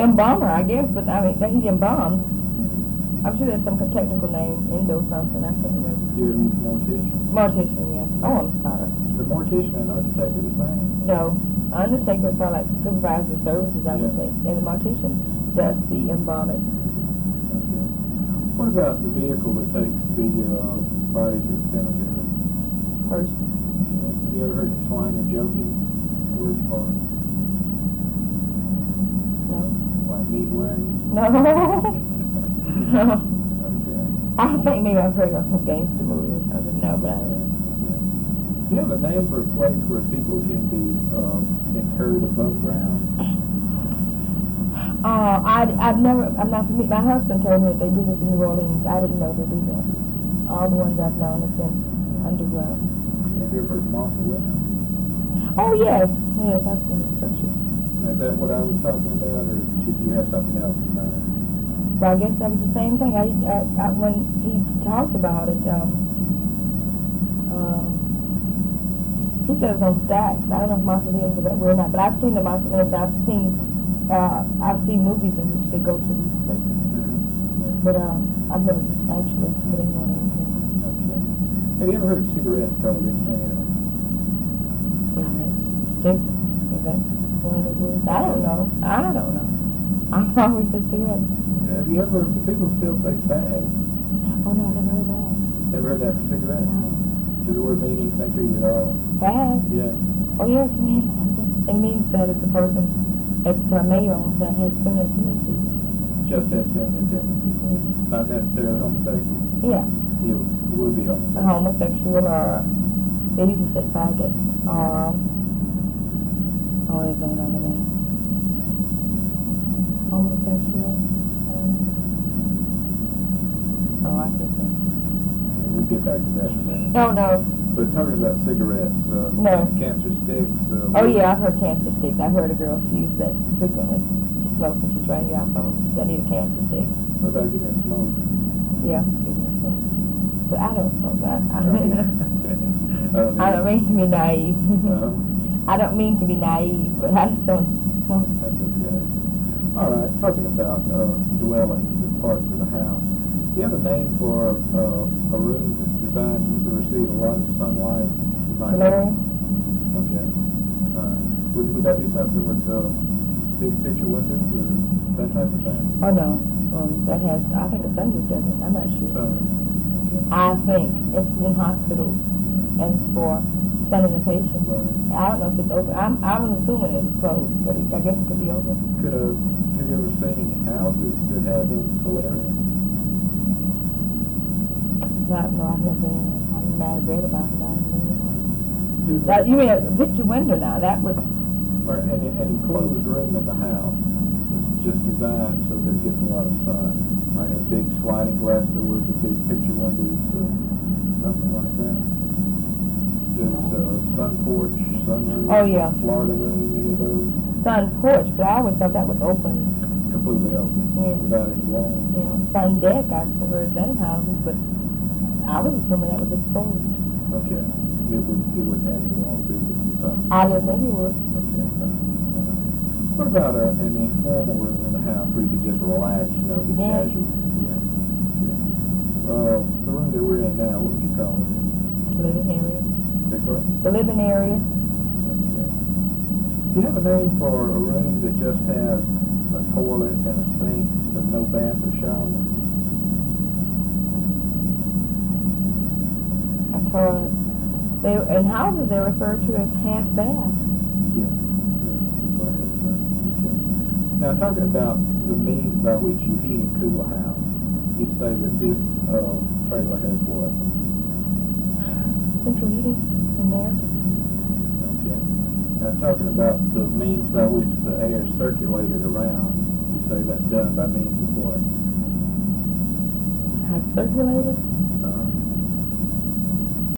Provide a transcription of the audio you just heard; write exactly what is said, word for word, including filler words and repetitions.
Embalmer, I guess, but I mean, that he embalms. I'm sure there's some technical name, endo something, I can't remember. Do you ever use mortician? Mortician, yes. Oh, I'm sorry. The mortician and undertaker the same? No. Undertakers are like supervise the services, I would Yeah. say. And the mortician does the embalming. Okay. What about the vehicle that takes the uh, body to the cemetery? Hearse. Okay. Have you ever heard any slang or joking words for it? No. Like meat wagon? No. No. Okay. I think maybe I've heard of some gangster movies or something. No, but I don't know. Okay. Do you have a name for a place where people can be uh, interred above ground? Uh, I, I've never, I'm not familiar. My husband told me that they do this in New Orleans. I didn't know they do that. All the ones I've known has been underground. Have you ever heard of mausoleum? Oh, yes. Yes, I've seen the structures. Is that what I was talking about, or did you have something else in mind? Well, I guess that was the same thing. I, I, I when he talked about it, um, um, he said it was on stacks. I don't know if mausoleums are that way or not, but I've seen the mausoleums. I've seen, uh, I've seen movies in which they go to these places. Mm-hmm. But um, I've never actually been in one or anything. Okay. Have you ever heard cigarettes called anything else? Cigarettes, sticks. Is that one of the words? I don't know. I don't know. I've always said cigarettes. Have you ever, do people still say fags? Oh no, I never heard that. Ever heard that for cigarettes? No. Does the word mean anything to you at all? Fag? Yeah. Oh yes, it means it means that it's a person, it's a male that has feminine tendencies. Just has feminine tendencies. Mm. Not necessarily homosexual. Yeah. You would be A homosexual. homosexual or they used to say faggot or oh there's another name. Homosexual. Um, oh I can't think. Yeah, we'll get back to that in a minute. No, no. But talking about cigarettes, uh, No. cancer sticks. Uh, Oh yeah, I've heard cancer sticks. I've heard a girl, she uses that frequently. She smokes and she's trying to get off of them. She said, I need a cancer stick. What about giving a smoke? Yeah, give me a smoke. But I don't smoke. I, I, I don't, I don't mean to be naive. Uh, I don't mean to be naive, but I just don't smoke. That's okay. All right, talking about uh, dwellings and parts of the house, do you have a name for uh, a room that's designed to receive a lot of sunlight? Solarium? Okay. All right. Would, would that be something with uh, big picture windows or that type of thing? Oh no. Um, that has, I think a sunroof does it. I'm not sure. Sunroof. Okay. I think it's in hospitals and it's for sunning the patient. Right. I don't know if it's open. I'm, I was assuming it was closed, but it, I guess it could be open. Could uh, have you ever seen any houses that had um, solariums? Not, no, I've never been. I'm mad at read about it. I haven't been in one. Do the, Now, you mean a picture window now? That would. or an, an enclosed room in the house that's just designed so that it gets a lot of sun. Might have big sliding glass doors and big picture windows or something like that. Does uh, sun porch, sunroom, Oh, yeah. Florida room, any of those? Sun porch, but I always thought that was opened. Completely open, Yeah. without any walls. You know, sun deck. I've heard that in houses, but I was assuming that was exposed. Okay. It would it wouldn't have any walls either. Sun. I didn't think it would. Okay. Fine. All right. What about a, an informal room in the house where you could just relax, you know, be Yeah. casual? Yeah. Okay. Uh, the room that we're in now, what would you call it? Living area. Big part? The living area. Okay. Do you have a name for a room that just has a toilet and a sink, but no bath or shower? A toilet. They in houses they refer to as half bath. Yeah. Yeah, that's what I had. Okay. Now, talking about the means by which you heat and cool a house, you'd say that this uh, trailer has what? Central heating in there. Okay. Now, talking about the means by which the air is circulated around, you say that's done by means of what? How it's circulated?